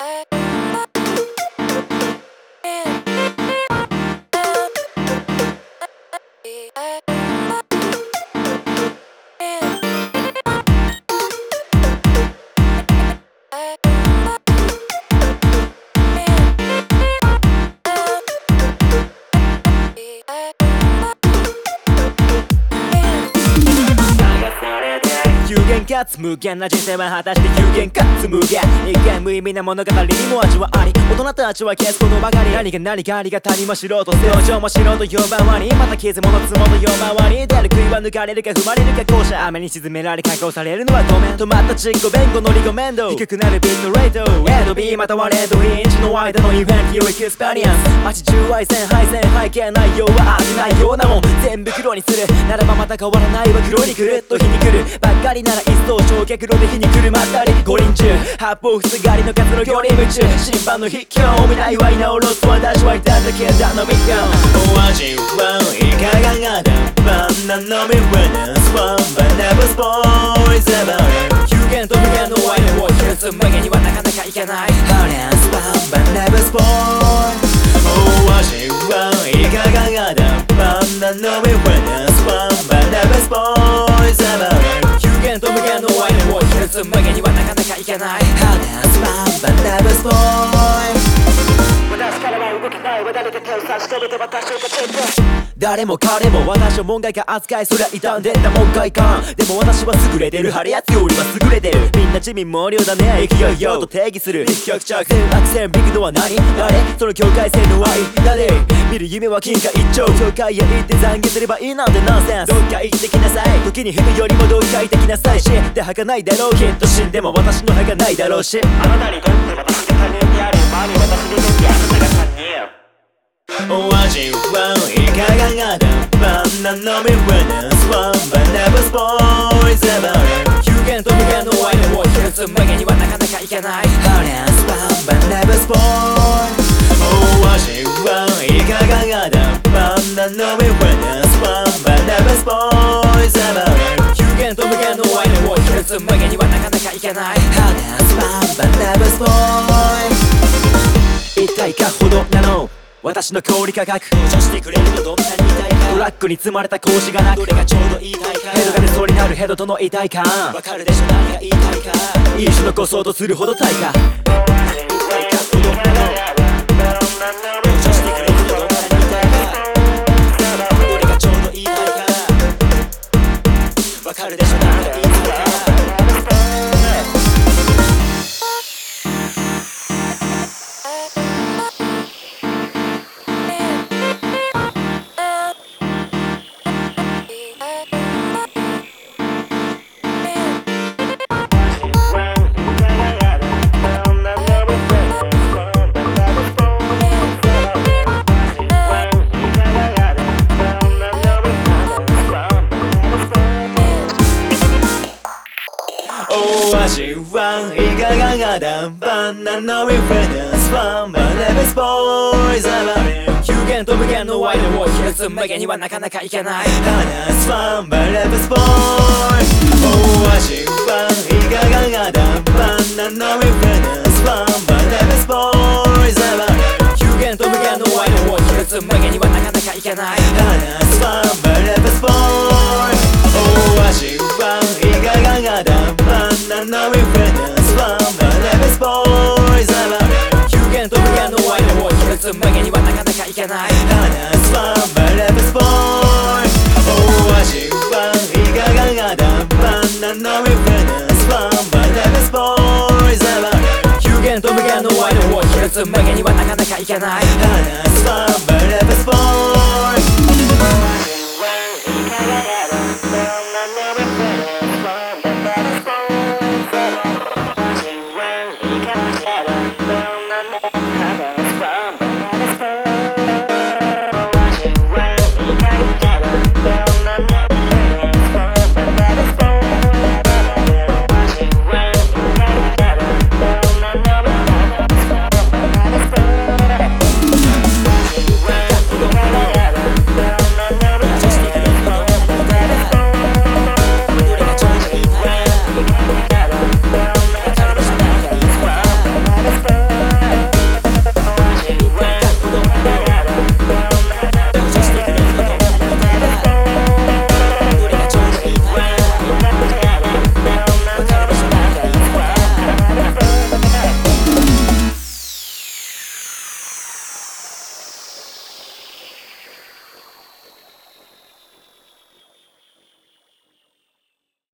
有限かつ無限な人生は果たして有限かつ無限。一見無意味な物語にも味はあり、大人たちは消すことばかり。何が何かありがたりも素人、表情も素人呼ばわり、また傷ものつもの夜回り。出る杭は抜かれるか踏まれるか校舎、雨に沈められ加工されるのはごめん。止まった実行弁護のリゴメンド、低くなるビットレート、A と B またはレッドインチの間のイベントよエクスペリエンス。街中愛線配線背景内容は味ないようなもん全部黒にするならばまた変わらないわ。黒にくるっと日に来るばっかりなら一層焼却炉で火にくるまったり。五輪中八方塞がりの数の距離夢中、審判の筆興味ないわいなおろす私はいただけだのミッション。お味はいかがだバナナミウェナスワンバナバスボーイズアバウト有限と無限のワインを一つ無限にはなかなかいけない。ハレンスワンバナバスボーイお味はいかがだバナナミウェナスワンバナバスボーイズアバウト有限と無限のワインを一つ無限にはなかなかいけない。ハレンスワンバナバスボーイ私からは動けないわ誰か手を差し伸べて私を勝てる。誰も彼も私を門外か扱いそりゃ傷んでた門外か。でも私は優れてる晴れやつよりは優れてる。みんな地味猛量だね勢いよと定義する一曲着線悪線ビッグのは何誰その境界線の愛誰見る夢は金貨一丁境界へ行って懺悔すればいいなんてナンセンス。どっか行ってきなさい時に人よりもどっか行ってきなさい。死んで儚いだろうきっと死んでも私の歯がないだろうし。あなたにとって私が他人であり周り私にとってあなたが他人。お味はいかがだバナナミウェナスワンバナバスボーイズアバウト有限と無限のワインを一つ無限にはなかなかいけない。ハレンスワンバナバスボーイお味はいかがだバナナミウェナスワンバナバスボーイズアバウト有限と無限のワインを一つ無限にはなかなかいけない。ハレンスワンバナバスボーイ一体かほどなの私の小売価格補助してくれるとどんなに痛いか。トラックに積まれた格子がなくどれがちょうどいい体感。ヘドが出そうになるヘドとの痛い感わかるでしょ何が言いたいか。いい種残そうとするほど対価一体かほどなの補助してくれるとどんなに痛いか。どれがちょうどいい体感わかるでしょ何が言いたいか。お味はいかがだバナナミウェナスワンバナバスボーイズアバウト有限と無限のワインを一つ無限にはなかなかいけない。ハナスワンバナバスボーイお味はいかがだバナナミウェナスワンバナバスボーイズアバウト有限と無限のワインを一つ無限にはなかなかいけない。ハナスワンバナバスボーイお味はいかがだバナナミウェナスワンバナバスボーイズアバウト有限と無限のワインを一つ無限にはなかなかいけない。ハナスワンバナバスボーイお味はいかがだバナナミウェナスワンバナバスボーイズアバウト有限と無限のワインを一つ無限にはなかなかいけない。ハナスワンバナバスボーイ